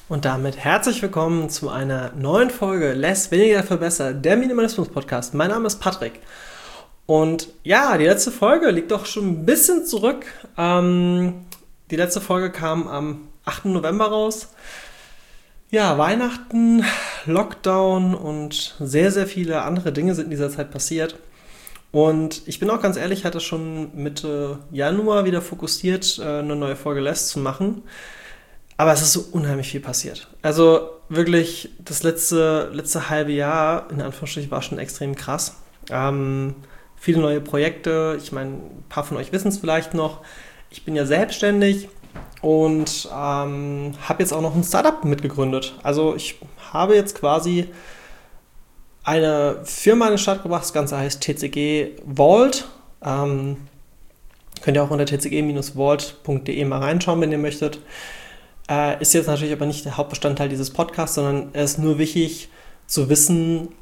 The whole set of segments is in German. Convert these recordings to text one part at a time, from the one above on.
Und damit herzlich willkommen zu einer neuen Folge Less, weniger, dafür besser, der Minimalismus-Podcast. Mein Name ist Patrick. Und ja, die letzte Folge liegt doch schon ein bisschen zurück. Die letzte Folge kam am 8. November raus. Ja, Weihnachten, Lockdown und sehr, sehr viele andere Dinge sind in dieser Zeit passiert. Und ich bin auch ganz ehrlich, hatte schon Mitte Januar wieder fokussiert, eine neue Folge Less zu machen. Aber es ist so unheimlich viel passiert. Also wirklich, das letzte halbe Jahr, in Anführungsstrichen, war schon extrem krass. Viele neue Projekte. Ich meine, ein paar von euch wissen es vielleicht noch. Ich bin ja selbstständig und habe jetzt auch noch ein Startup mitgegründet. Also ich habe jetzt quasi eine Firma in den Start gebracht. Das Ganze heißt TCG Vault. Könnt ihr auch unter tcg-vault.de mal reinschauen, wenn ihr möchtet. Ist jetzt natürlich aber nicht der Hauptbestandteil dieses Podcasts, sondern es ist nur wichtig zu wissen,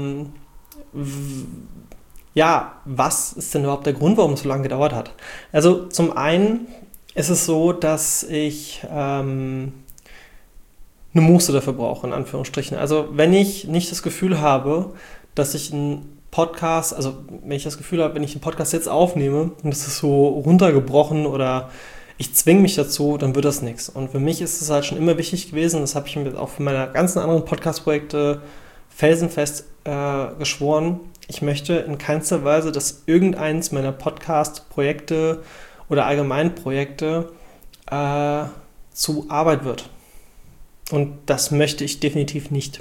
was ist denn überhaupt der Grund, warum es so lange gedauert hat. Also zum einen ist es so, dass ich eine Muße dafür brauche, in Anführungsstrichen. Also wenn ich nicht das Gefühl habe, dass ich einen Podcast, wenn ich einen Podcast jetzt aufnehme und es ist so runtergebrochen oder ich zwinge mich dazu, dann wird das nichts. Und für mich ist es halt schon immer wichtig gewesen, das habe ich mir auch für meine ganzen anderen Podcast-Projekte felsenfest geschworen, ich möchte in keinster Weise, dass irgendeins meiner Podcast-Projekte oder allgemein Projekte zu Arbeit wird. Und das möchte ich definitiv nicht.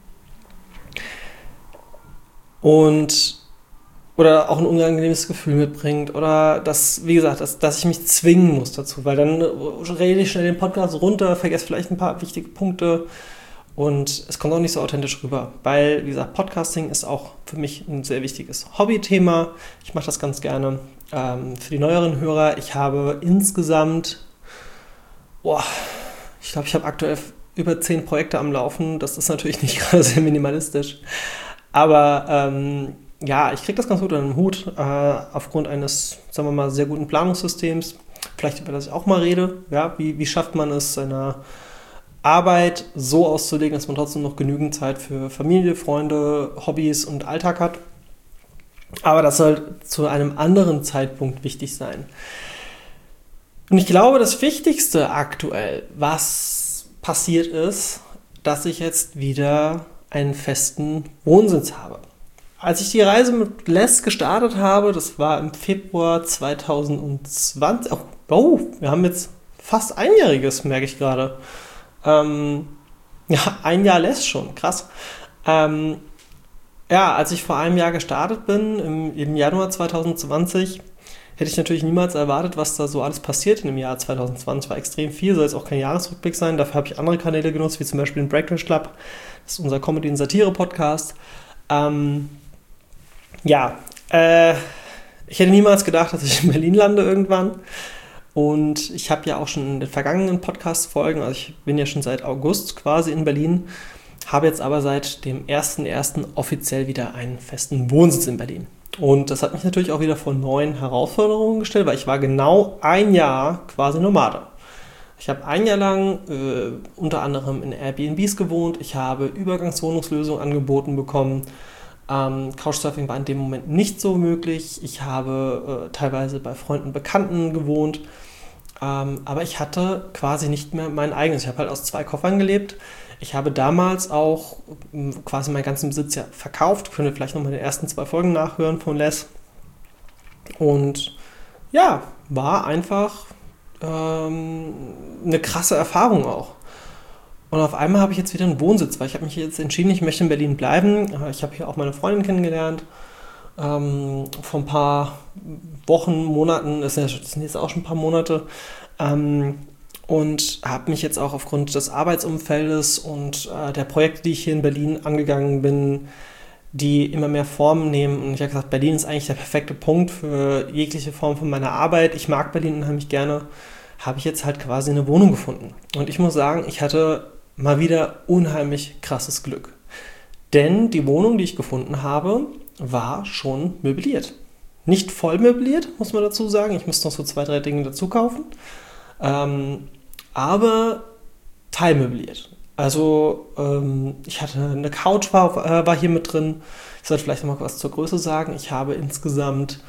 Oder auch ein unangenehmes Gefühl mitbringt oder dass ich mich zwingen muss dazu, weil dann rede ich schnell den Podcast runter, vergesse vielleicht ein paar wichtige Punkte und es kommt auch nicht so authentisch rüber, weil, wie gesagt, Podcasting ist auch für mich ein sehr wichtiges Hobbythema. Ich mache das ganz gerne. Für die neueren Hörer, ich habe insgesamt, ich glaube, ich habe aktuell über 10 Projekte am Laufen. Das ist natürlich nicht gerade sehr minimalistisch, aber ich kriege das ganz gut unter den Hut, aufgrund eines, sagen wir mal, sehr guten Planungssystems. Vielleicht über das ich auch mal rede. Ja, wie schafft man es, seine Arbeit so auszulegen, dass man trotzdem noch genügend Zeit für Familie, Freunde, Hobbys und Alltag hat. Aber das soll zu einem anderen Zeitpunkt wichtig sein. Und ich glaube, das Wichtigste aktuell, was passiert ist, dass ich jetzt wieder einen festen Wohnsitz habe. Als ich die Reise mit Less gestartet habe, das war im Februar 2020. Wir haben jetzt fast einjähriges, merke ich gerade. Ein Jahr Less schon, krass. Als ich vor einem Jahr gestartet bin, im Januar 2020, hätte ich natürlich niemals erwartet, was da so alles passiert in dem Jahr 2020. War extrem viel, soll jetzt auch kein Jahresrückblick sein. Dafür habe ich andere Kanäle genutzt, wie zum Beispiel den Breakfast Club. Das ist unser Comedy- und Satire-Podcast. Ich hätte niemals gedacht, dass ich in Berlin lande irgendwann. Und ich habe ja auch schon in den vergangenen Podcast-Folgen, also ich bin ja schon seit August quasi in Berlin, habe jetzt aber seit dem 1.1. offiziell wieder einen festen Wohnsitz in Berlin. Und das hat mich natürlich auch wieder vor neuen Herausforderungen gestellt, weil ich war genau ein Jahr quasi Nomade. Ich habe ein Jahr lang unter anderem in Airbnbs gewohnt. Ich habe Übergangswohnungslösungen angeboten bekommen. Couchsurfing war in dem Moment nicht so möglich. Ich habe teilweise bei Freunden und Bekannten gewohnt. Aber ich hatte quasi nicht mehr mein eigenes. Ich habe halt aus 2 Koffern gelebt. Ich habe damals auch quasi meinen ganzen Besitz ja verkauft. Könnt ihr vielleicht nochmal die ersten 2 Folgen nachhören von Less. Und ja, war einfach eine krasse Erfahrung auch. Und auf einmal habe ich jetzt wieder einen Wohnsitz, weil ich habe mich jetzt entschieden, ich möchte in Berlin bleiben. Ich habe hier auch meine Freundin kennengelernt. Vor ein paar Wochen, Monaten, das sind jetzt auch schon ein paar Monate. Und habe mich jetzt auch aufgrund des Arbeitsumfeldes und der Projekte, die ich hier in Berlin angegangen bin, die immer mehr Formen nehmen. Und ich habe gesagt, Berlin ist eigentlich der perfekte Punkt für jegliche Form von meiner Arbeit. Ich mag Berlin unheimlich gerne. Habe ich jetzt halt quasi eine Wohnung gefunden. Und ich muss sagen, ich hatte mal wieder unheimlich krasses Glück. Denn die Wohnung, die ich gefunden habe, war schon möbliert. Nicht voll möbliert, muss man dazu sagen. Ich musste noch so 2, 3 Dinge dazu kaufen. Aber teilmöbliert. Also ich hatte eine Couch, war hier mit drin. Ich sollte vielleicht noch mal was zur Größe sagen. Ich habe insgesamt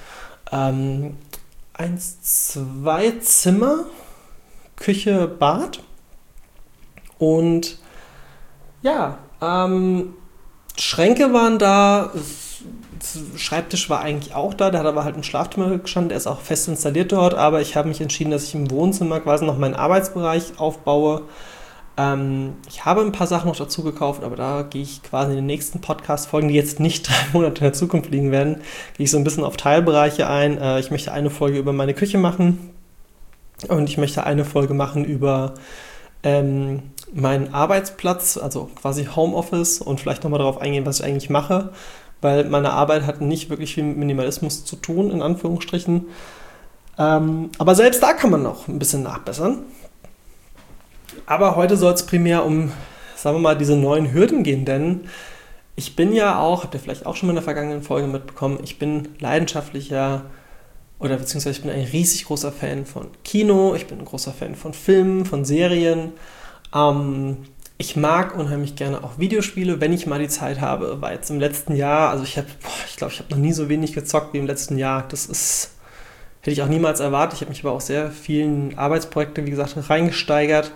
2 Zimmer, Küche, Bad und ja, Schränke waren da, Schreibtisch war eigentlich auch da, der hat aber halt im Schlafzimmer gestanden, der ist auch fest installiert dort, aber ich habe mich entschieden, dass ich im Wohnzimmer quasi noch meinen Arbeitsbereich aufbaue. Ich habe ein paar Sachen noch dazu gekauft, aber da gehe ich quasi in den nächsten Podcast-Folgen, die jetzt nicht 3 Monate in der Zukunft liegen werden, gehe ich so ein bisschen auf Teilbereiche ein. Ich möchte eine Folge über meine Küche machen und ich möchte eine Folge machen über meinen Arbeitsplatz, also quasi Homeoffice und vielleicht nochmal darauf eingehen, was ich eigentlich mache, weil meine Arbeit hat nicht wirklich viel mit Minimalismus zu tun, in Anführungsstrichen. Aber selbst da kann man noch ein bisschen nachbessern. Aber heute soll es primär um, sagen wir mal, diese neuen Hürden gehen, denn ich bin ja auch, habt ihr vielleicht auch schon mal in der vergangenen Folge mitbekommen, ich bin leidenschaftlicher oder beziehungsweise ich bin ein riesig großer Fan von Kino, ich bin ein großer Fan von Filmen, von Serien. Ich mag unheimlich gerne auch Videospiele, wenn ich mal die Zeit habe. War jetzt im letzten Jahr, also ich glaube, ich habe noch nie so wenig gezockt wie im letzten Jahr. Hätte ich auch niemals erwartet. Ich habe mich aber auch sehr vielen Arbeitsprojekten, wie gesagt, reingesteigert.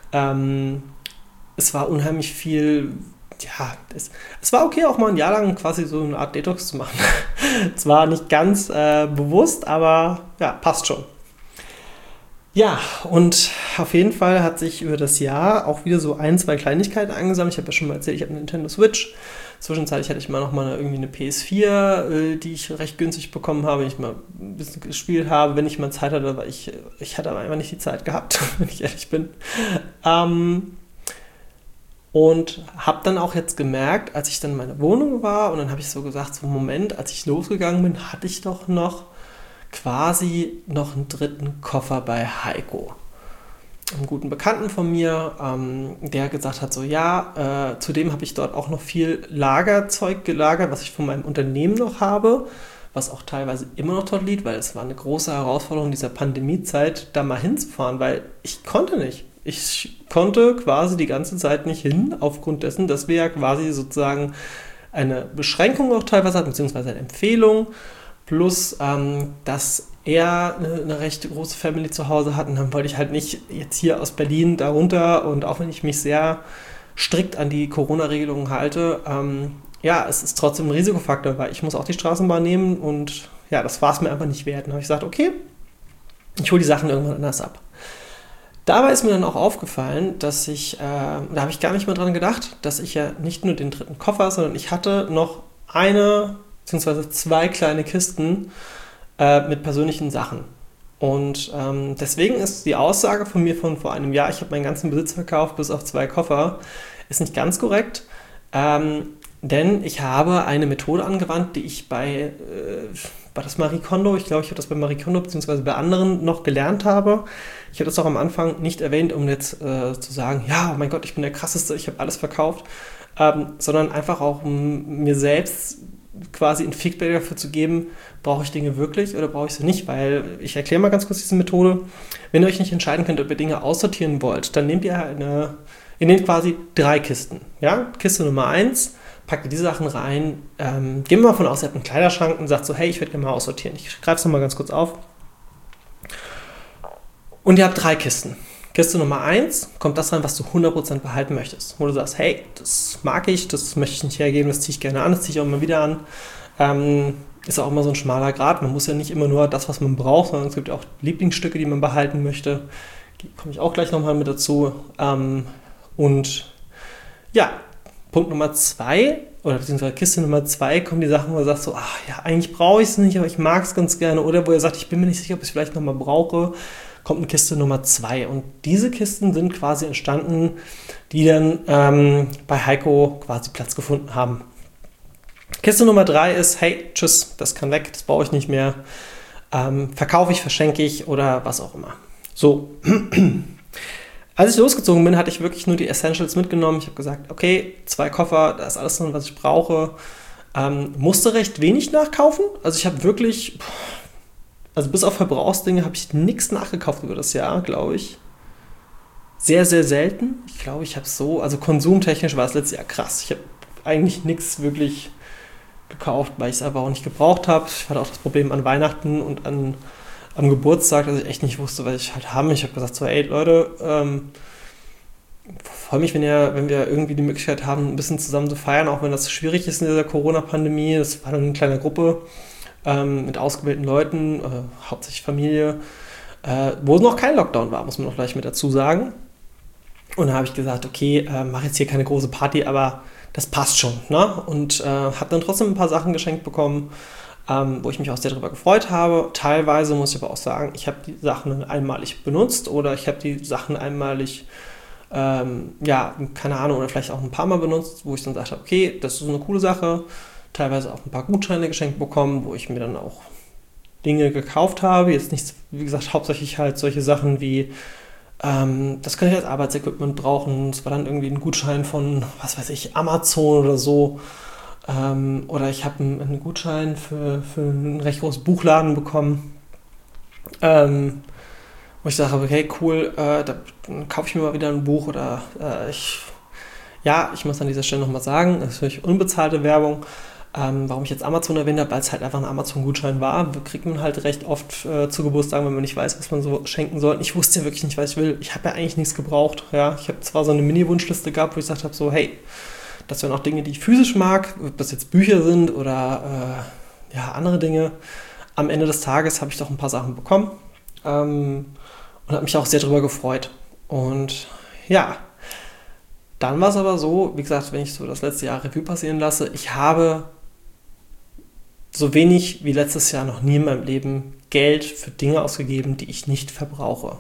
Es war unheimlich viel, ja, es war okay, auch mal ein Jahr lang quasi so eine Art Detox zu machen. Es war nicht ganz bewusst, aber ja, passt schon. Ja, und auf jeden Fall hat sich über das Jahr auch wieder so 2 Kleinigkeiten angesammelt. Ich habe ja schon mal erzählt, ich habe eine Nintendo Switch. Zwischenzeitlich hatte ich mal noch mal irgendwie eine PS4, die ich recht günstig bekommen habe, wenn ich mal ein bisschen gespielt habe, wenn ich mal Zeit hatte, weil ich hatte aber einfach nicht die Zeit gehabt, wenn ich ehrlich bin. Und habe dann auch jetzt gemerkt, als ich dann in meiner Wohnung war und dann habe ich so gesagt, so Moment, als ich losgegangen bin, hatte ich doch noch quasi noch einen 3. Koffer bei Heiko. Einen guten Bekannten von mir, der gesagt hat, so ja, zudem habe ich dort auch noch viel Lagerzeug gelagert, was ich von meinem Unternehmen noch habe, was auch teilweise immer noch dort liegt, weil es war eine große Herausforderung dieser Pandemiezeit, da mal hinzufahren, weil ich konnte nicht. Ich konnte quasi die ganze Zeit nicht hin, aufgrund dessen, dass wir ja quasi sozusagen eine Beschränkung auch teilweise hatten, beziehungsweise eine Empfehlung, plus, dass er eine recht große Family zu Hause hat und dann wollte ich halt nicht jetzt hier aus Berlin da runter und auch wenn ich mich sehr strikt an die Corona-Regelungen halte, ja, es ist trotzdem ein Risikofaktor, weil ich muss auch die Straßenbahn nehmen und ja, das war es mir einfach nicht wert. Dann habe ich gesagt, okay, ich hole die Sachen irgendwann anders ab. Dabei ist mir dann auch aufgefallen, dass da habe ich gar nicht mehr dran gedacht, dass ich ja nicht nur den 3. Koffer, sondern ich hatte noch eine beziehungsweise 2 kleine Kisten mit persönlichen Sachen. Und deswegen ist die Aussage von mir von vor einem Jahr, ich habe meinen ganzen Besitz verkauft, bis auf 2 Koffer, ist nicht ganz korrekt. Denn ich habe eine Methode angewandt, die ich war das Marie Kondo? Ich glaube, ich habe das bei Marie Kondo beziehungsweise bei anderen noch gelernt habe. Ich habe das auch am Anfang nicht erwähnt, um jetzt zu sagen, ja, oh mein Gott, ich bin der Krasseste, ich habe alles verkauft, sondern einfach auch, um mir selbst quasi ein Feedback dafür zu geben, brauche ich Dinge wirklich oder brauche ich sie nicht, weil ich erkläre mal ganz kurz diese Methode. Wenn ihr euch nicht entscheiden könnt, ob ihr Dinge aussortieren wollt, dann nehmt ihr nehmt quasi 3 Kisten. Ja? Kiste Nummer 1, packt ihr die Sachen rein, gehen wir mal davon aus, ihr habt einen Kleiderschrank und sagt so, hey, ich würde gerne mal aussortieren. Ich greife es nochmal ganz kurz auf. Und ihr habt 3 Kisten. Kiste Nummer 1 kommt das rein, was du 100% behalten möchtest. Wo du sagst, hey, das mag ich, das möchte ich nicht hergeben, das ziehe ich gerne an, das ziehe ich auch immer wieder an. Ist auch immer so ein schmaler Grat. Man muss ja nicht immer nur das, was man braucht, sondern es gibt ja auch Lieblingsstücke, die man behalten möchte. Die komme ich auch gleich nochmal mit dazu. Und ja, Punkt Nummer 2, oder beziehungsweise Kiste Nummer 2, kommen die Sachen, wo du sagst so, ach ja, eigentlich brauche ich es nicht, aber ich mag es ganz gerne. Oder wo ihr sagt, ich bin mir nicht sicher, ob ich es vielleicht nochmal brauche, kommt eine Kiste Nummer 2. Und diese Kisten sind quasi entstanden, die dann bei Heiko quasi Platz gefunden haben. Kiste Nummer 3 ist, hey, tschüss, das kann weg, das brauche ich nicht mehr. Verkaufe ich, verschenke ich oder was auch immer. So, als ich losgezogen bin, hatte ich wirklich nur die Essentials mitgenommen. Ich habe gesagt, okay, 2 Koffer, da ist alles drin, was ich brauche. Musste recht wenig nachkaufen. Also ich habe wirklich, also bis auf Verbrauchsdinge habe ich nichts nachgekauft über das Jahr, glaube ich. sehr, sehr selten. Ich glaube, ich habe also konsumtechnisch war es letztes Jahr krass. Ich habe eigentlich nichts wirklich gekauft, weil ich es aber auch nicht gebraucht habe. Ich hatte auch das Problem an Weihnachten und am Geburtstag, dass ich echt nicht wusste, was ich halt habe. Ich habe gesagt so, ey Leute, freue mich, wenn wir irgendwie die Möglichkeit haben, ein bisschen zusammen zu feiern, auch wenn das schwierig ist in dieser Corona-Pandemie. Das war dann eine kleine Gruppe mit ausgewählten Leuten, hauptsächlich Familie, wo noch kein Lockdown war, muss man noch gleich mit dazu sagen. Und dann habe ich gesagt, okay, mache jetzt hier keine große Party, aber das passt schon. Ne? Und habe dann trotzdem ein paar Sachen geschenkt bekommen, wo ich mich auch sehr darüber gefreut habe. Teilweise muss ich aber auch sagen, ich habe die Sachen einmalig benutzt oder ich habe die Sachen einmalig, keine Ahnung, oder vielleicht auch ein paar Mal benutzt, wo ich dann sagte, okay, das ist eine coole Sache. Teilweise auch ein paar Gutscheine geschenkt bekommen, wo ich mir dann auch Dinge gekauft habe. Jetzt nicht, wie gesagt, hauptsächlich halt solche Sachen wie das kann ich als Arbeitsequipment brauchen. Es war dann irgendwie ein Gutschein von, was weiß ich, Amazon oder so. Oder ich habe einen Gutschein für einen recht großen Buchladen bekommen. Wo ich sage, okay, cool, dann kaufe ich mir mal wieder ein Buch. Oder ich muss an dieser Stelle nochmal sagen, das ist natürlich unbezahlte Werbung. Warum ich jetzt Amazon erwähnt habe, weil es halt einfach ein Amazon-Gutschein war, kriegt man halt recht oft zu Geburtstagen, wenn man nicht weiß, was man so schenken soll. Ich wusste ja wirklich nicht, was ich will. Ich habe ja eigentlich nichts gebraucht. Ja? Ich habe zwar so eine Mini-Wunschliste gehabt, wo ich gesagt habe, so hey, das wären auch Dinge, die ich physisch mag, ob das jetzt Bücher sind oder andere Dinge. Am Ende des Tages habe ich doch ein paar Sachen bekommen und habe mich auch sehr darüber gefreut. Und ja, dann war es aber so, wie gesagt, wenn ich so das letzte Jahr Revue passieren lasse, ich habe so wenig wie letztes Jahr noch nie in meinem Leben Geld für Dinge ausgegeben, die ich nicht verbrauche.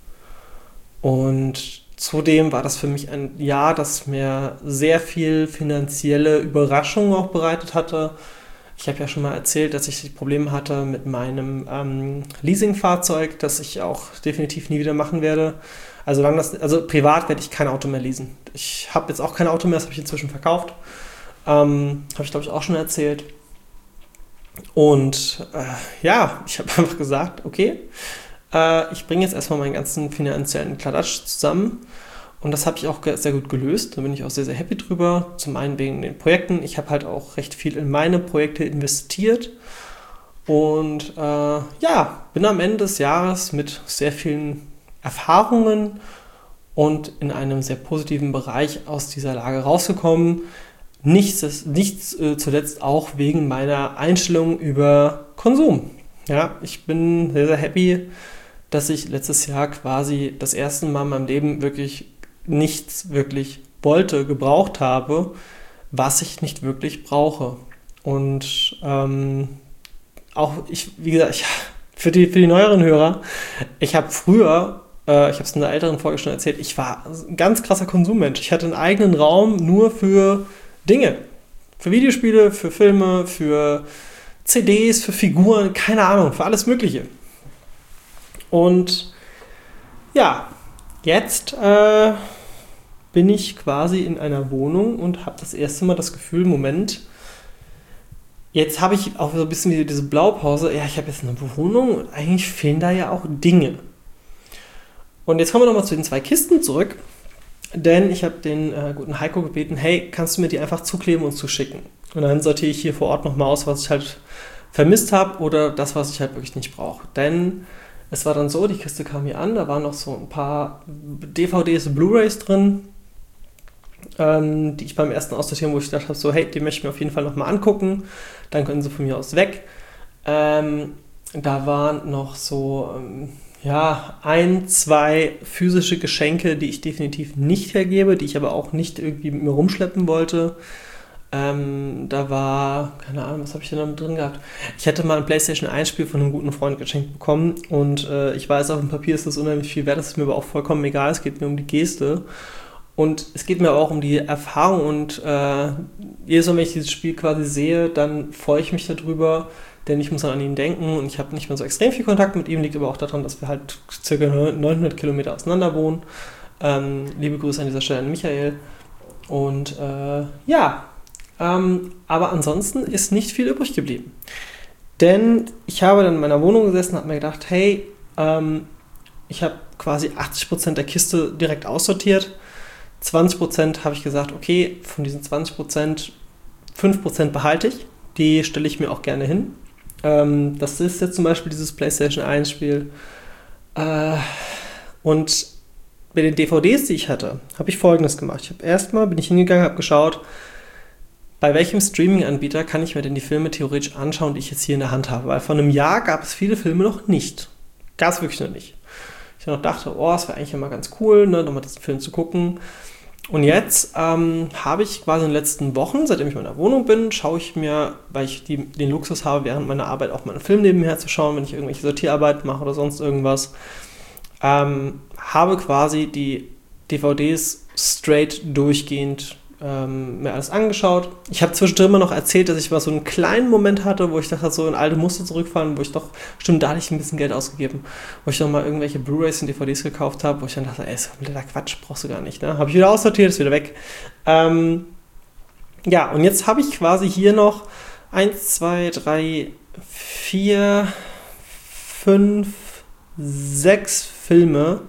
Und zudem war das für mich ein Jahr, das mir sehr viel finanzielle Überraschungen auch bereitet hatte. Ich habe ja schon mal erzählt, dass ich Probleme hatte mit meinem Leasingfahrzeug, das ich auch definitiv nie wieder machen werde. Also privat werde ich kein Auto mehr leasen. Ich habe jetzt auch kein Auto mehr, das habe ich inzwischen verkauft. Habe ich, glaube ich, auch schon erzählt. Und ich habe einfach gesagt, okay, ich bringe jetzt erstmal meinen ganzen finanziellen Kladderadatsch zusammen. Und das habe ich auch sehr gut gelöst. Da bin ich auch sehr, sehr happy drüber. Zum einen wegen den Projekten. Ich habe halt auch recht viel in meine Projekte investiert. Und bin am Ende des Jahres mit sehr vielen Erfahrungen und in einem sehr positiven Bereich aus dieser Lage rausgekommen. Nichts zuletzt auch wegen meiner Einstellung über Konsum. Ja, ich bin sehr, sehr happy, dass ich letztes Jahr quasi das erste Mal in meinem Leben wirklich nichts wirklich gebraucht habe, was ich nicht wirklich brauche. Und auch wie gesagt, für die neueren Hörer, ich habe früher, ich habe es in einer älteren Folge schon erzählt, ich war ein ganz krasser Konsummensch. Ich hatte einen eigenen Raum nur für Dinge. Für Videospiele, für Filme, für CDs, für Figuren, keine Ahnung, für alles Mögliche. Und ja, jetzt bin ich quasi in einer Wohnung und habe das erste Mal das Gefühl, Moment, jetzt habe ich auch so ein bisschen diese Blaupause, ja, ich habe jetzt eine Wohnung und eigentlich fehlen da ja auch Dinge. Und jetzt kommen wir nochmal zu den 2 Kisten zurück, denn ich habe den guten Heiko gebeten, hey, kannst du mir die einfach zukleben und zuschicken? Und dann sortiere ich hier vor Ort nochmal aus, was ich halt vermisst habe oder das, was ich halt wirklich nicht brauche. Denn es war dann so, die Kiste kam hier an, da waren noch so ein paar DVDs, Blu-rays drin, die ich beim ersten Aussortieren, wo ich gedacht habe, so hey, die möchte ich mir auf jeden Fall nochmal angucken, dann können sie von mir aus weg. Da waren noch so 1, 2 physische Geschenke, die ich definitiv nicht hergebe, die ich aber auch nicht irgendwie mit mir rumschleppen wollte. Da war, keine Ahnung, was habe ich denn da mit drin gehabt? Ich hätte mal ein PlayStation 1 Spiel von einem guten Freund geschenkt bekommen und ich weiß, auf dem Papier ist das unheimlich viel wert, das ist mir aber auch vollkommen egal, es geht mir um die Geste und es geht mir auch um die Erfahrung und jedes Mal, wenn ich dieses Spiel quasi sehe, dann freue ich mich darüber, denn ich muss dann an ihn denken und ich habe nicht mehr so extrem viel Kontakt mit ihm, liegt aber auch daran, dass wir halt ca. 900 Kilometer auseinander wohnen. Liebe Grüße an dieser Stelle an Michael und aber ansonsten ist nicht viel übrig geblieben. Denn ich habe dann in meiner Wohnung gesessen und habe mir gedacht, hey, ich habe quasi 80% der Kiste direkt aussortiert. 20% habe ich gesagt, okay, von diesen 20%, 5% behalte ich. Die stelle ich mir auch gerne hin. Das ist jetzt zum Beispiel dieses PlayStation 1 Spiel. Und bei den DVDs, die ich hatte, habe ich Folgendes gemacht. Bin ich hingegangen, habe geschaut, bei welchem Streaming-Anbieter kann ich mir denn die Filme theoretisch anschauen, die ich jetzt hier in der Hand habe. Weil vor einem Jahr gab es viele Filme noch nicht. Gab es wirklich noch nicht. Ich noch dachte, es wäre eigentlich immer ganz cool, ne, nochmal diesen Film zu gucken. Und jetzt habe ich quasi in den letzten Wochen, seitdem ich in meiner Wohnung bin, schaue ich mir, weil ich den Luxus habe, während meiner Arbeit auch mal einen Film nebenher zu schauen, wenn ich irgendwelche Sortierarbeit mache oder sonst irgendwas, habe quasi die DVDs straight durchgehend mir alles angeschaut. Ich habe zwischendrin immer noch erzählt, dass ich mal so einen kleinen Moment hatte, wo ich dachte, so in alte Muster zurückfallen, wo ich doch, stimmt, da hatte ich ein bisschen Geld ausgegeben, wo ich noch mal irgendwelche Blu-rays und DVDs gekauft habe, wo ich dann dachte, ist kompletter Quatsch, brauchst du gar nicht, ne? Habe ich wieder aussortiert, ist wieder weg. Und jetzt habe ich quasi hier noch 1, 2, 3, 4, 5, 6 Filme,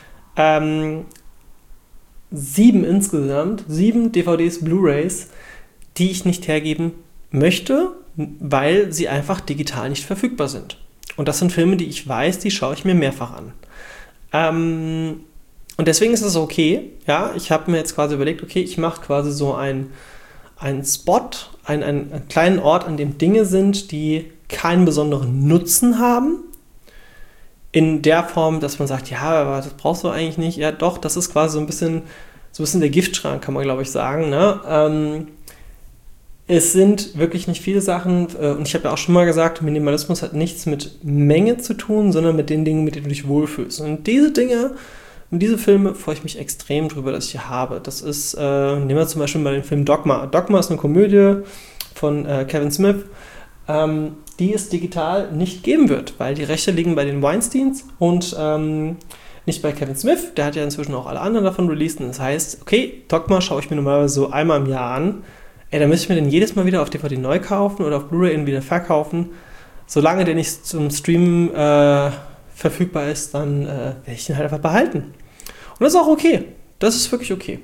7 insgesamt, 7 DVDs, Blu-rays, die ich nicht hergeben möchte, weil sie einfach digital nicht verfügbar sind. Und das sind Filme, die ich weiß, die schaue ich mir mehrfach an. Und deswegen ist es okay, ja, ich habe mir jetzt quasi überlegt, okay, ich mache quasi so einen Spot, einen kleinen Ort, an dem Dinge sind, die keinen besonderen Nutzen haben, in der Form, dass man sagt, ja, aber das brauchst du eigentlich nicht. Ja, doch, das ist quasi so ein bisschen der Giftschrank, kann man, glaube ich, sagen. Ne? Es sind wirklich nicht viele Sachen, und ich habe ja auch schon mal gesagt, Minimalismus hat nichts mit Menge zu tun, sondern mit den Dingen, mit denen du dich wohlfühlst. Und diese Dinge, diese Filme freue ich mich extrem drüber, dass ich die habe. Das ist, nehmen wir zum Beispiel mal den Film Dogma. Dogma ist eine Komödie von Kevin Smith, die es digital nicht geben wird, weil die Rechte liegen bei den Weinsteins und nicht bei Kevin Smith. Der hat ja inzwischen auch alle anderen davon released. Und das heißt, okay, Dogma schaue ich mir normalerweise so einmal im Jahr an. Da müsste ich mir den jedes Mal wieder auf DVD neu kaufen oder auf Blu-ray ihn wieder verkaufen. Solange der nicht zum Streamen verfügbar ist, dann werde ich den halt einfach behalten. Und das ist auch okay. Das ist wirklich okay.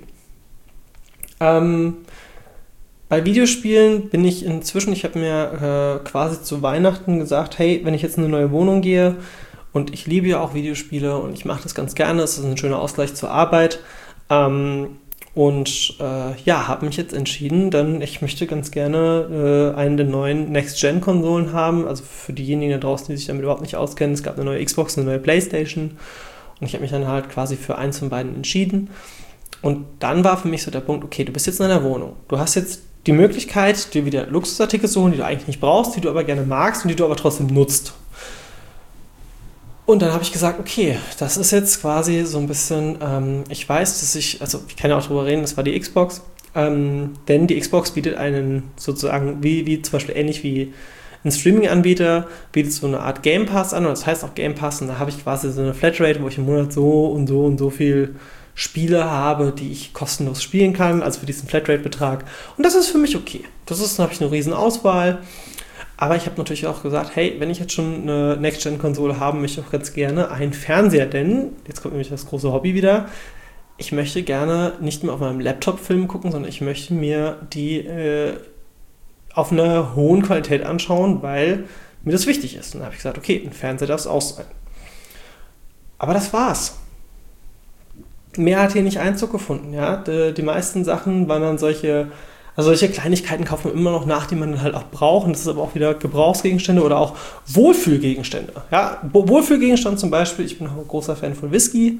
Bei Videospielen bin ich inzwischen, ich habe mir quasi zu Weihnachten gesagt, hey, wenn ich jetzt in eine neue Wohnung gehe, und ich liebe ja auch Videospiele und ich mache das ganz gerne, es ist ein schöner Ausgleich zur Arbeit, habe mich jetzt entschieden, denn ich möchte ganz gerne einen der neuen Next-Gen-Konsolen haben, also für diejenigen da draußen, die sich damit überhaupt nicht auskennen, es gab eine neue Xbox, eine neue Playstation und ich habe mich dann halt quasi für eins von beiden entschieden. Und dann war für mich so der Punkt, okay, du bist jetzt in einer Wohnung, du hast jetzt die Möglichkeit, dir wieder Luxusartikel zu holen, die du eigentlich nicht brauchst, die du aber gerne magst und die du aber trotzdem nutzt. Und dann habe ich gesagt, okay, das ist jetzt quasi so ein bisschen, ich weiß, dass ich kann ja auch drüber reden, das war die Xbox, denn die Xbox bietet einen sozusagen, wie zum Beispiel ähnlich wie ein Streaming-Anbieter, bietet so eine Art Game Pass an, und das heißt auch Game Pass, und da habe ich quasi so eine Flatrate, wo ich im Monat so und so und so viel Spiele habe, die ich kostenlos spielen kann, also für diesen Flatrate-Betrag. Und das ist für mich okay. Da habe ich eine riesen Auswahl. Aber ich habe natürlich auch gesagt, hey, wenn ich jetzt schon eine Next-Gen-Konsole habe, möchte ich auch ganz gerne einen Fernseher, denn, jetzt kommt nämlich das große Hobby wieder, ich möchte gerne nicht mehr auf meinem Laptop Filme gucken, sondern ich möchte mir die auf einer hohen Qualität anschauen, weil mir das wichtig ist. Und dann habe ich gesagt, okay, ein Fernseher darf es auch sein. Aber das war's. Mehr hat hier nicht Einzug gefunden. Ja? Die meisten Sachen waren dann solche Kleinigkeiten kauft man immer noch nach, die man dann halt auch braucht. Und das ist aber auch wieder Gebrauchsgegenstände oder auch Wohlfühlgegenstände. Ja? Wohlfühlgegenstand zum Beispiel, ich bin auch ein großer Fan von Whisky.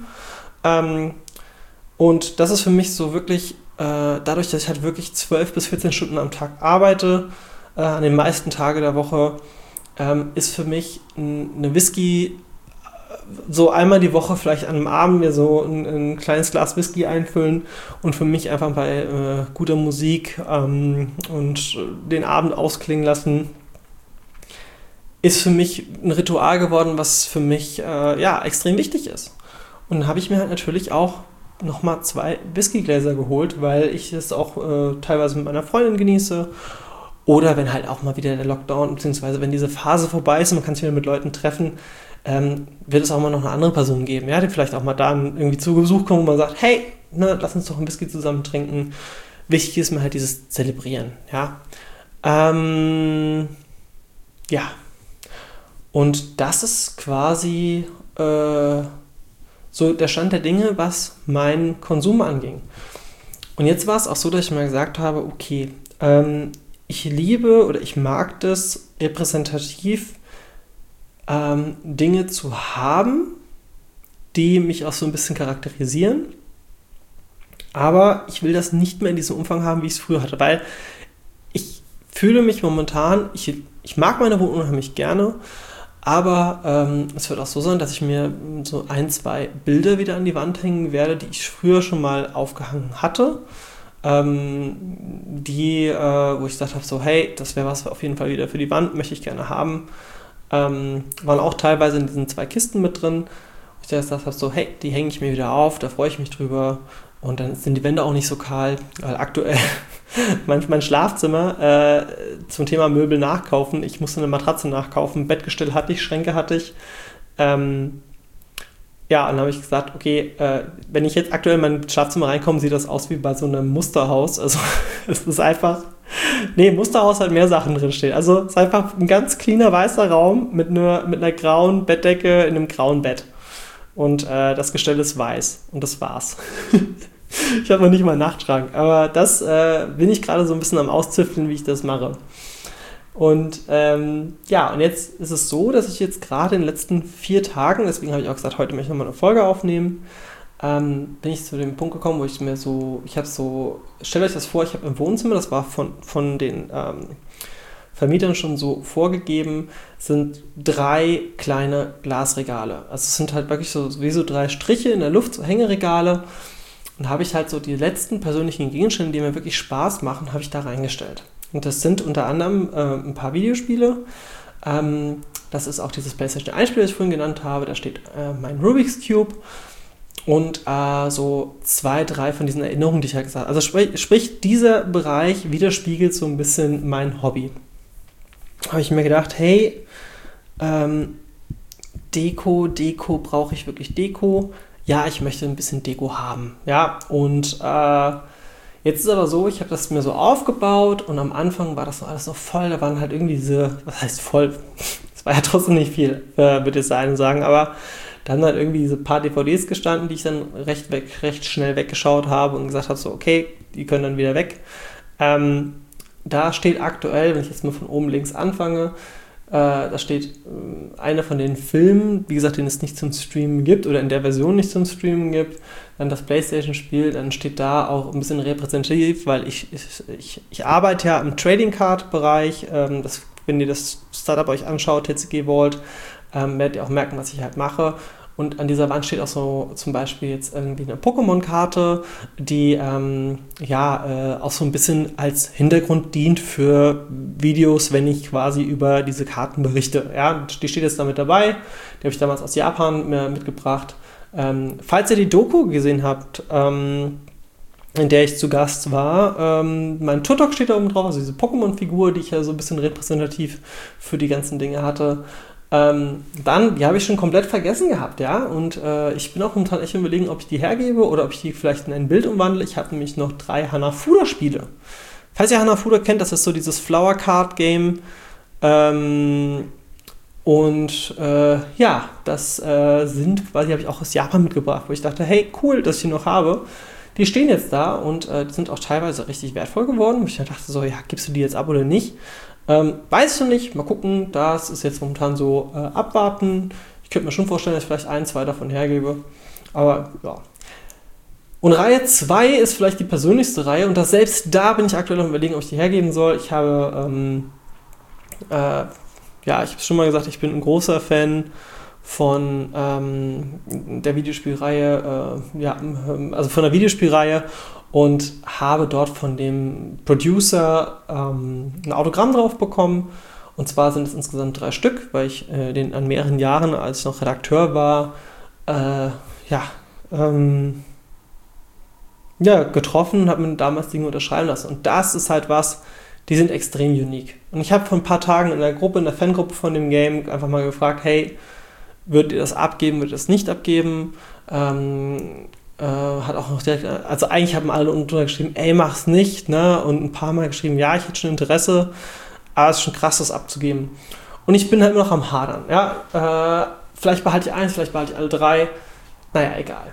Und das ist für mich so wirklich, dadurch, dass ich halt wirklich 12 bis 14 Stunden am Tag arbeite, an den meisten Tagen der Woche, ist für mich eine Whisky so einmal die Woche vielleicht an einem Abend mir so ein kleines Glas Whisky einfüllen und für mich einfach bei guter Musik und den Abend ausklingen lassen, ist für mich ein Ritual geworden, was für mich extrem wichtig ist. Und dann habe ich mir halt natürlich auch nochmal 2 Whiskygläser geholt, weil ich es auch teilweise mit meiner Freundin genieße Oder wenn halt auch mal wieder der Lockdown, beziehungsweise wenn diese Phase vorbei ist und man kann sich wieder mit Leuten treffen, wird es auch mal noch eine andere Person geben, ja, die vielleicht auch mal da irgendwie zu Besuch kommt, wo man sagt, hey, ne, lass uns doch ein Whisky zusammen trinken. Wichtig ist mir halt dieses Zelebrieren, ja. Ja. Und das ist quasi so der Stand der Dinge, was meinen Konsum anging. Und jetzt war es auch so, dass ich mal gesagt habe, okay, ich liebe oder ich mag das repräsentativ, Dinge zu haben, die mich auch so ein bisschen charakterisieren. Aber ich will das nicht mehr in diesem Umfang haben, wie ich es früher hatte, weil ich fühle mich momentan, ich mag meine Wohnung unheimlich gerne, aber es wird auch so sein, dass ich mir so 1, 2 Bilder wieder an die Wand hängen werde, die ich früher schon mal aufgehangen hatte. Wo ich gesagt habe, so hey, das wäre was auf jeden Fall wieder für die Wand, möchte ich gerne haben. Waren auch teilweise in diesen 2 Kisten mit drin. Ich gesagt habe, so hey, die hänge ich mir wieder auf, da freue ich mich drüber. Und dann sind die Wände auch nicht so kahl, weil aktuell mein Schlafzimmer zum Thema Möbel nachkaufen. Ich musste eine Matratze nachkaufen, Bettgestell hatte ich, Schränke hatte ich. Ja, und dann habe ich gesagt, okay, wenn ich jetzt aktuell in mein Schlafzimmer reinkomme, sieht das aus wie bei so einem Musterhaus. Also es ist einfach, Musterhaus hat mehr Sachen drinstehen. Also es ist einfach ein ganz cleaner weißer Raum mit einer grauen Bettdecke in einem grauen Bett. Und das Gestell ist weiß. Und das war's. Ich habe noch nicht mal einen Nachtschrank. Aber das bin ich gerade so ein bisschen am Auszüfteln, wie ich das mache. Und und jetzt ist es so, dass ich jetzt gerade in den letzten 4 Tagen, deswegen habe ich auch gesagt, heute möchte ich nochmal eine Folge aufnehmen, bin ich zu dem Punkt gekommen, wo stellt euch das vor, ich habe im Wohnzimmer, das war von den Vermietern schon so vorgegeben, sind 3 kleine Glasregale. Also es sind halt wirklich so wie so 3 Striche in der Luft, so Hängeregale. Und habe ich halt so die letzten persönlichen Gegenstände, die mir wirklich Spaß machen, habe ich da reingestellt. Und das sind unter anderem ein paar Videospiele. Das ist auch dieses PlayStation 1-Spiel, das ich vorhin genannt habe. Da steht mein Rubik's Cube und so 2, 3 von diesen Erinnerungen, die ich halt gesagt habe. Also sprich, dieser Bereich widerspiegelt so ein bisschen mein Hobby. Habe ich mir gedacht, hey, Deko, brauche ich wirklich Deko? Ja, ich möchte ein bisschen Deko haben. Ja, und jetzt ist aber so, ich habe das mir so aufgebaut und am Anfang war das noch alles noch voll. Da waren halt irgendwie was heißt voll? Es war ja trotzdem nicht viel, würde ich sagen, aber da haben halt irgendwie diese paar DVDs gestanden, die ich dann recht schnell weggeschaut habe und gesagt habe, so okay, die können dann wieder weg. Da steht aktuell, wenn ich jetzt mal von oben links anfange, da steht einer von den Filmen, wie gesagt, den es nicht zum Streamen gibt oder in der Version nicht zum Streamen gibt, dann das PlayStation-Spiel, dann steht da auch ein bisschen repräsentativ, weil ich arbeite ja im Trading Card-Bereich, wenn ihr das Startup euch anschaut, TCG Vault, werdet ihr auch merken, was ich halt mache. Und an dieser Wand steht auch so zum Beispiel jetzt irgendwie eine Pokémon-Karte, die auch so ein bisschen als Hintergrund dient für Videos, wenn ich quasi über diese Karten berichte. Ja, die steht jetzt damit dabei. Die habe ich damals aus Japan mitgebracht. Falls ihr die Doku gesehen habt, in der ich zu Gast war, mein Turtok steht da oben drauf, also diese Pokémon-Figur, die ich ja so ein bisschen repräsentativ für die ganzen Dinge hatte. Die habe ich schon komplett vergessen gehabt, ja, und ich bin auch momentan echt überlegen, ob ich die hergebe oder ob ich die vielleicht in ein Bild umwandle. Ich habe nämlich noch 3 Hanafuda-Spiele. Falls ihr Hanafuda kennt, das ist so dieses Flower Card Game, das sind quasi, habe ich auch aus Japan mitgebracht, wo ich dachte, hey, cool, dass ich die noch habe. Die stehen jetzt da und die sind auch teilweise richtig wertvoll geworden, wo ich dann dachte so, ja, gibst du die jetzt ab oder nicht? Weiß ich noch nicht, mal gucken, das ist jetzt momentan so abwarten. Ich könnte mir schon vorstellen, dass ich vielleicht 1, 2 davon hergebe, aber ja. Und Reihe 2 ist vielleicht die persönlichste Reihe und selbst da bin ich aktuell noch überlegen, ob ich die hergeben soll. Ich habe, ich habe es schon mal gesagt, ich bin ein großer Fan von der Videospielreihe, also von der Videospielreihe und habe dort von dem Producer ein Autogramm drauf bekommen. Und zwar sind es insgesamt 3 Stück, weil ich den an mehreren Jahren, als ich noch Redakteur war, getroffen und habe mir damals Dinge unterschreiben lassen. Und das ist halt was, die sind extrem unique. Und ich habe vor ein paar Tagen in der Fangruppe von dem Game einfach mal gefragt, hey, würdet ihr das abgeben, würdet ihr das nicht abgeben? Hat auch noch direkt, also eigentlich haben alle unten geschrieben, ey, mach's nicht, ne? Und ein paar Mal geschrieben, ja, ich hätte schon Interesse, aber es ist schon krass, das abzugeben. Und ich bin halt immer noch am Hadern, ja? Vielleicht behalte ich eins, vielleicht behalte ich alle 3, naja, egal.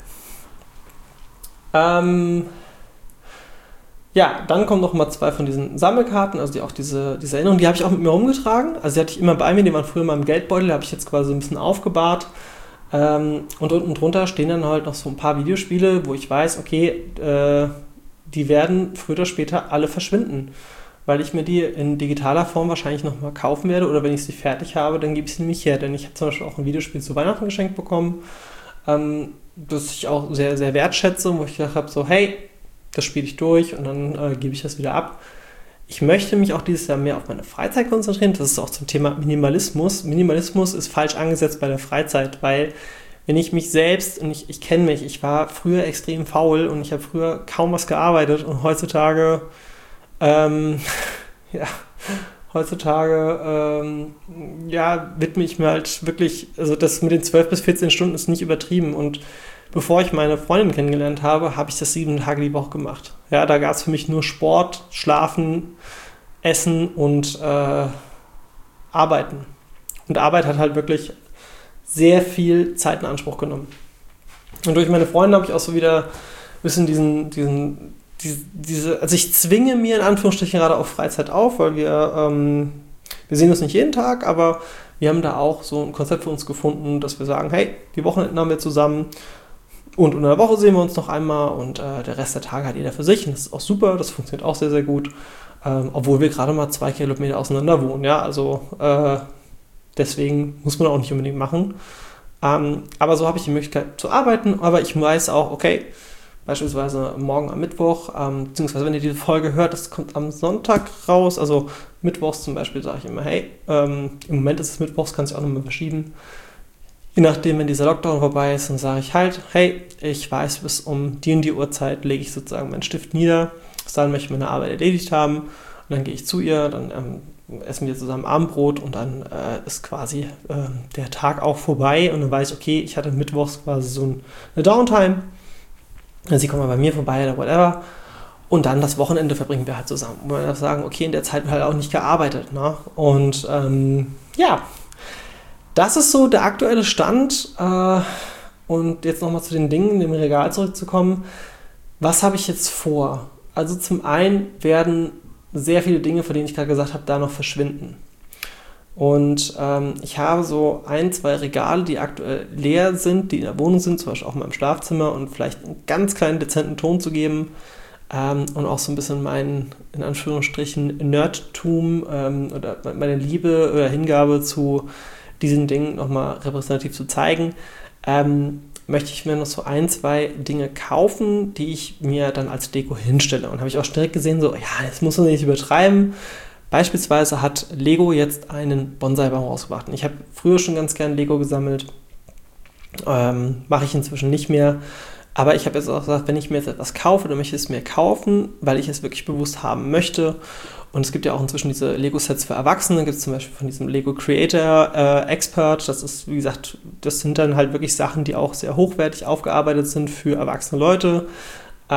Ja, dann kommen noch mal 2 von diesen Sammelkarten, also diese Erinnerungen, die habe ich auch mit mir rumgetragen. Also die hatte ich immer bei mir, die waren früher in meinem Geldbeutel, die habe ich jetzt quasi ein bisschen aufgebahrt. Und unten drunter stehen dann halt noch so ein paar Videospiele, wo ich weiß, okay, die werden früher oder später alle verschwinden, weil ich mir die in digitaler Form wahrscheinlich nochmal kaufen werde oder wenn ich sie fertig habe, dann gebe ich sie nämlich her. Denn ich habe zum Beispiel auch ein Videospiel zu Weihnachten geschenkt bekommen, das ich auch sehr, sehr wertschätze, wo ich gedacht habe, so hey, das spiele ich durch und dann gebe ich das wieder ab. Ich möchte mich auch dieses Jahr mehr auf meine Freizeit konzentrieren. Das ist auch zum Thema Minimalismus. Minimalismus ist falsch angesetzt bei der Freizeit, weil wenn ich mich selbst, und ich kenne mich, ich war früher extrem faul und ich habe früher kaum was gearbeitet und heutzutage, widme ich mir halt wirklich, also das mit den 12 bis 14 Stunden ist nicht übertrieben und bevor ich meine Freundin kennengelernt habe, habe ich das 7 Tage die Woche gemacht. Ja, da gab es für mich nur Sport, Schlafen, Essen und Arbeiten. Und Arbeit hat halt wirklich sehr viel Zeit in Anspruch genommen. Und durch meine Freundin habe ich auch so wieder ein bisschen also ich zwinge mir in Anführungsstrichen gerade auch Freizeit auf, weil wir sehen uns nicht jeden Tag, aber wir haben da auch so ein Konzept für uns gefunden, dass wir sagen, hey, die Wochenenden haben wir zusammen und in der Woche sehen wir uns noch einmal und der Rest der Tage hat jeder für sich und das ist auch super, das funktioniert auch sehr, sehr gut, obwohl wir gerade mal 2 Kilometer auseinander wohnen, ja, also deswegen muss man auch nicht unbedingt machen, aber so habe ich die Möglichkeit zu arbeiten, aber ich weiß auch, okay, beispielsweise morgen am Mittwoch, beziehungsweise wenn ihr diese Folge hört, das kommt am Sonntag raus, also mittwochs zum Beispiel sage ich immer, hey, im Moment ist es mittwochs, kann sich auch nochmal verschieben, je nachdem, wenn dieser Lockdown vorbei ist, dann sage ich halt, hey, ich weiß, bis um die und die Uhrzeit lege ich sozusagen meinen Stift nieder, bis dahin möchte ich meine Arbeit erledigt haben und dann gehe ich zu ihr, dann essen wir zusammen Abendbrot und dann ist quasi der Tag auch vorbei und dann weiß ich, okay, ich hatte mittwochs quasi so eine Downtime, sie kommen mal bei mir vorbei oder whatever und dann das Wochenende verbringen wir halt zusammen. Und wir sagen, okay, in der Zeit wird halt auch nicht gearbeitet, ne? Und das ist so der aktuelle Stand. Und jetzt nochmal zu den Dingen im Regal zurückzukommen. Was habe ich jetzt vor? Also zum einen werden sehr viele Dinge, von denen ich gerade gesagt habe, da noch verschwinden. Und ich habe so 1, 2 Regale, die aktuell leer sind, die in der Wohnung sind, zum Beispiel auch in meinem Schlafzimmer und vielleicht einen ganz kleinen dezenten Ton zu geben und auch so ein bisschen meinen, in Anführungsstrichen, Nerdtum oder meine Liebe oder Hingabe zu diesen Dingen nochmal repräsentativ zu zeigen, möchte ich mir noch so 1, 2 Dinge kaufen, die ich mir dann als Deko hinstelle. Und habe ich auch direkt gesehen, so, ja, das muss man nicht übertreiben. Beispielsweise hat Lego jetzt einen Bonsai-Baum rausgebracht. Ich habe früher schon ganz gern Lego gesammelt, mache ich inzwischen nicht mehr. Aber ich habe jetzt auch gesagt, wenn ich mir jetzt etwas kaufe, dann möchte ich es mir kaufen, weil ich es wirklich bewusst haben möchte. Und es gibt ja auch inzwischen diese Lego-Sets für Erwachsene. Da gibt es zum Beispiel von diesem Lego Creator Expert. Das ist, wie gesagt, das sind dann halt wirklich Sachen, die auch sehr hochwertig aufgearbeitet sind für erwachsene Leute. Für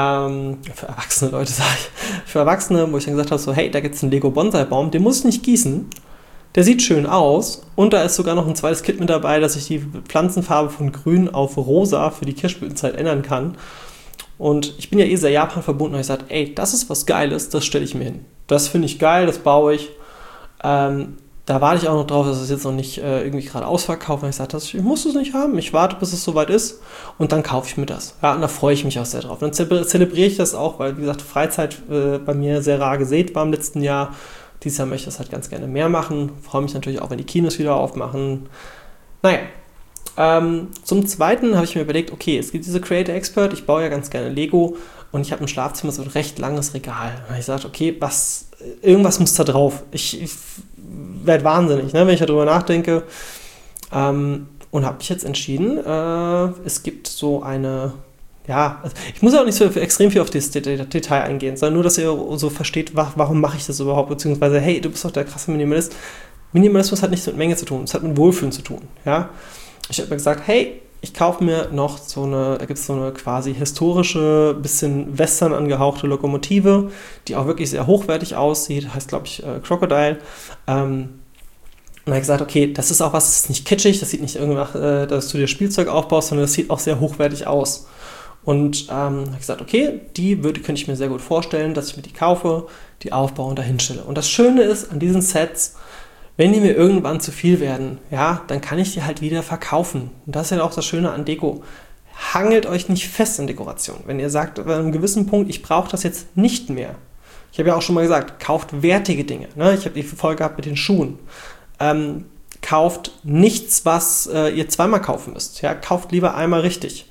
Erwachsene, wo ich dann gesagt habe, so hey, da gibt es einen Lego Bonsai-Baum, den muss ich nicht gießen. Der sieht schön aus und da ist sogar noch ein zweites Kit mit dabei, dass ich die Pflanzenfarbe von grün auf rosa für die Kirschblütenzeit ändern kann. Und ich bin ja sehr Japan verbunden und ich sage, ey, das ist was Geiles, das stelle ich mir hin. Das finde ich geil, das baue ich. Da warte ich auch noch drauf, dass es jetzt noch nicht irgendwie gerade ausverkauft. Und ich sage, ich muss es nicht haben, ich warte, bis es soweit ist und dann kaufe ich mir das. Ja, und da freue ich mich auch sehr drauf. Dann zelebriere ich das auch, weil, wie gesagt, Freizeit bei mir sehr rar gesät war im letzten Jahr. Dieses Jahr möchte ich das halt ganz gerne mehr machen. Freue mich natürlich auch, wenn die Kinos wieder aufmachen. Naja, zum Zweiten habe ich mir überlegt, okay, es gibt diese Creator Expert, ich baue ja ganz gerne Lego und ich habe im Schlafzimmer so ein recht langes Regal. Und ich sagte, okay, irgendwas muss da drauf. Ich werde wahnsinnig, ne, wenn ich darüber nachdenke. Und habe mich jetzt entschieden, es gibt so eine ja, also ich muss auch nicht so extrem viel auf das Detail eingehen, sondern nur, dass ihr so versteht, warum mache ich das überhaupt, beziehungsweise, hey, du bist doch der krasse Minimalist. Minimalismus hat nichts mit Menge zu tun, es hat mit Wohlfühlen zu tun, ja. Ich habe mir gesagt, hey, ich kaufe mir noch da gibt es so eine quasi historische, bisschen western angehauchte Lokomotive, die auch wirklich sehr hochwertig aussieht, heißt, glaube ich, Crocodile. Und dann habe ich gesagt, okay, das ist auch was, das ist nicht kitschig, das sieht nicht irgendwas, dass du dir Spielzeug aufbaust, sondern das sieht auch sehr hochwertig aus. Und habe ich gesagt, okay, könnte ich mir sehr gut vorstellen, dass ich mir die kaufe, die aufbaue und dahin stelle. Und das Schöne ist an diesen Sets, wenn die mir irgendwann zu viel werden, ja, dann kann ich die halt wieder verkaufen. Und das ist ja auch das Schöne an Deko. Hangelt euch nicht fest an Dekoration. Wenn ihr sagt, an einem gewissen Punkt, ich brauche das jetzt nicht mehr. Ich habe ja auch schon mal gesagt, kauft wertige Dinge. Ne? Ich habe die Folge gehabt mit den Schuhen. Kauft nichts, was ihr zweimal kaufen müsst. Ja? Kauft lieber einmal richtig.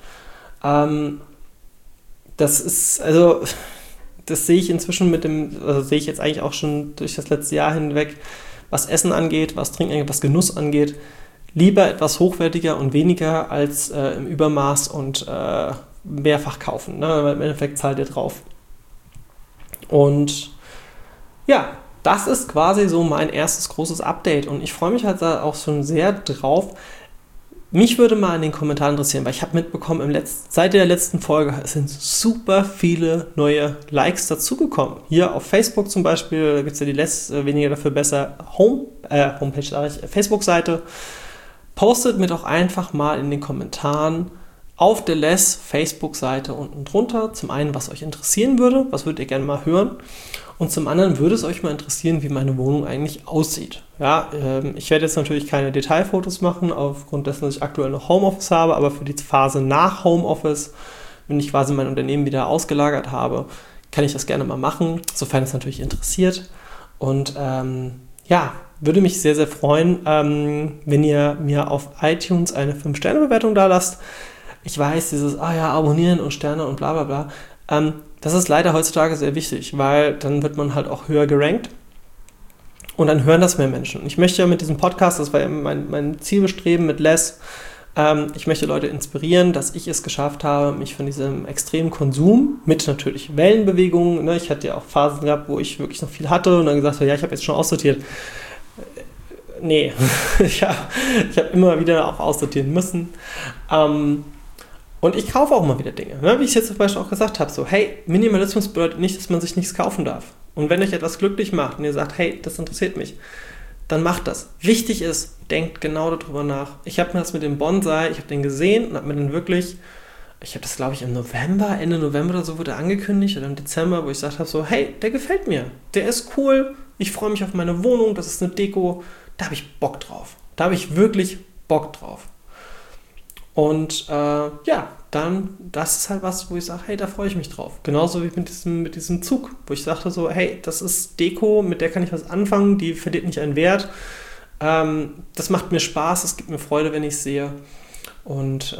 Das sehe ich inzwischen sehe ich jetzt eigentlich auch schon durch das letzte Jahr hinweg, was Essen angeht, was Trinken angeht, was Genuss angeht, lieber etwas hochwertiger und weniger als im Übermaß und mehrfach kaufen. Ne? Weil im Endeffekt zahlt ihr drauf. Und ja, das ist quasi so mein erstes großes Update und ich freue mich halt da auch schon sehr drauf. Mich würde mal in den Kommentaren interessieren, weil ich habe mitbekommen, seit der letzten Folge sind super viele neue Likes dazugekommen. Hier auf Facebook zum Beispiel gibt es ja die Less weniger dafür besser Facebook-Seite. Postet mir doch einfach mal in den Kommentaren auf der Less Facebook-Seite unten drunter zum einen, was euch interessieren würde, was würdet ihr gerne mal hören, und zum anderen würde es euch mal interessieren, wie meine Wohnung eigentlich aussieht. Ja, ich werde jetzt natürlich keine Detailfotos machen, aufgrund dessen, dass ich aktuell noch Homeoffice habe, aber für die Phase nach Homeoffice, wenn ich quasi mein Unternehmen wieder ausgelagert habe, kann ich das gerne mal machen, sofern es natürlich interessiert. Und würde mich sehr, sehr freuen, wenn ihr mir auf iTunes eine 5-Sterne-Bewertung da lasst. Ich weiß, abonnieren und Sterne und bla bla bla. Das ist leider heutzutage sehr wichtig, weil dann wird man halt auch höher gerankt und dann hören das mehr Menschen. Und ich möchte ja mit diesem Podcast, das war ja mein Zielbestreben mit Less, ich möchte Leute inspirieren, dass ich es geschafft habe, mich von diesem extremen Konsum mit natürlich Wellenbewegungen, ne, ich hatte ja auch Phasen gehabt, wo ich wirklich noch viel hatte und dann gesagt habe, ja, ich habe jetzt schon aussortiert. Nee, ich habe immer wieder auch aussortieren müssen. Und ich kaufe auch mal wieder Dinge, ne? Wie ich es jetzt zum Beispiel auch gesagt habe, so, hey, Minimalismus bedeutet nicht, dass man sich nichts kaufen darf. Und wenn euch etwas glücklich macht und ihr sagt, hey, das interessiert mich, dann macht das. Wichtig ist, denkt genau darüber nach. Ich habe mir das mit dem Bonsai, ich habe den gesehen und habe mir den wirklich, ich habe das glaube ich im November, Ende November oder so wurde angekündigt oder im Dezember, wo ich gesagt habe, so, hey, der gefällt mir, der ist cool, ich freue mich auf meine Wohnung, das ist eine Deko, da habe ich Bock drauf. Da habe ich wirklich Bock drauf. Und dann, das ist halt was, wo ich sage, hey, da freue ich mich drauf. Genauso wie mit diesem Zug, wo ich sagte so, hey, das ist Deko, mit der kann ich was anfangen, die verliert nicht einen Wert. Das macht mir Spaß, es gibt mir Freude, wenn ich es sehe. Und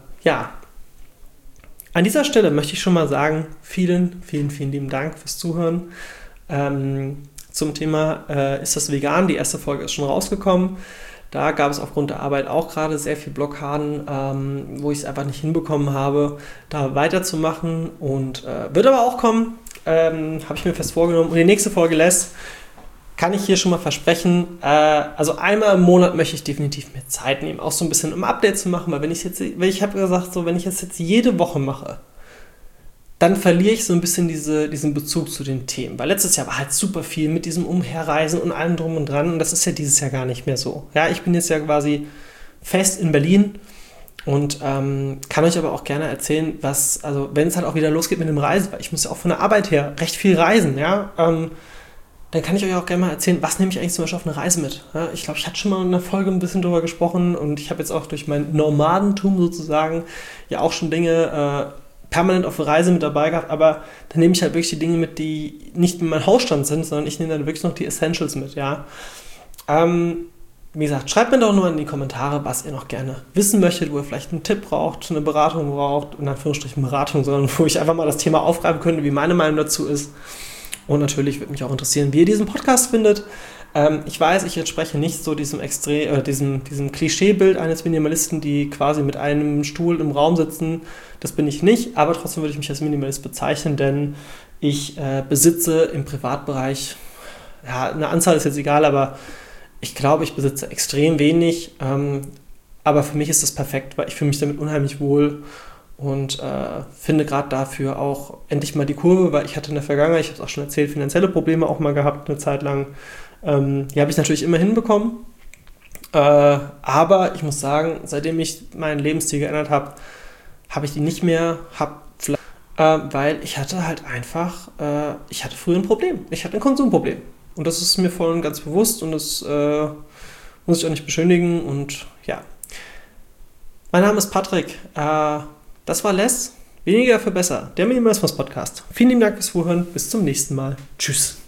an dieser Stelle möchte ich schon mal sagen, vielen, vielen, vielen lieben Dank fürs Zuhören. Zum Thema, ist das vegan? Die erste Folge ist schon rausgekommen. Da gab es aufgrund der Arbeit auch gerade sehr viel Blockaden, wo ich es einfach nicht hinbekommen habe, da weiterzumachen. Und wird aber auch kommen, habe ich mir fest vorgenommen. Und die nächste Folge kann ich hier schon mal versprechen. Also einmal im Monat möchte ich definitiv mehr Zeit nehmen, auch so ein bisschen um Update zu machen. Weil ich habe gesagt, so wenn ich es jetzt jede Woche mache, dann verliere ich so ein bisschen diesen Bezug zu den Themen. Weil letztes Jahr war halt super viel mit diesem Umherreisen und allem drum und dran. Und das ist ja dieses Jahr gar nicht mehr so. Ja, ich bin jetzt ja quasi fest in Berlin und kann euch aber auch gerne erzählen, wenn es halt auch wieder losgeht mit dem Reisen, weil ich muss ja auch von der Arbeit her recht viel reisen, ja, dann kann ich euch auch gerne mal erzählen, was nehme ich eigentlich zum Beispiel auf eine Reise mit. Ja, ich glaube, ich hatte schon mal in einer Folge ein bisschen drüber gesprochen und ich habe jetzt auch durch mein Nomadentum sozusagen ja auch schon Dinge permanent auf der Reise mit dabei gehabt, aber dann nehme ich halt wirklich die Dinge mit, die nicht in meinem Hausstand sind, sondern ich nehme dann wirklich noch die Essentials mit, ja. Wie gesagt, schreibt mir doch nur in die Kommentare, was ihr noch gerne wissen möchtet, wo ihr vielleicht einen Tipp braucht, eine Beratung braucht, in Anführungsstrichen Beratung, sondern wo ich einfach mal das Thema aufgreifen könnte, wie meine Meinung dazu ist. Und natürlich würde mich auch interessieren, wie ihr diesen Podcast findet. Ich weiß, ich entspreche nicht so diesem diesem Klischeebild eines Minimalisten, die quasi mit einem Stuhl im Raum sitzen. Das bin ich nicht, aber trotzdem würde ich mich als Minimalist bezeichnen, denn ich besitze im Privatbereich, ja, eine Anzahl ist jetzt egal, aber ich glaube, ich besitze extrem wenig. Aber für mich ist das perfekt, weil ich fühle mich damit unheimlich wohl und finde gerade dafür auch endlich mal die Kurve, weil ich hatte in der Vergangenheit, ich habe es auch schon erzählt, finanzielle Probleme auch mal gehabt, eine Zeit lang. Die habe ich natürlich immer hinbekommen. Aber ich muss sagen, seitdem ich meinen Lebensstil geändert habe, habe ich die nicht mehr, weil ich hatte halt einfach, ich hatte früher ein Problem. Ich hatte ein Konsumproblem. Und das ist mir voll und ganz bewusst und das muss ich auch nicht beschönigen. Und ja, mein Name ist Patrick. Das war Les. Weniger für besser. Der Minimalismus-Podcast. Vielen lieben Dank fürs Zuhören. Bis zum nächsten Mal. Tschüss.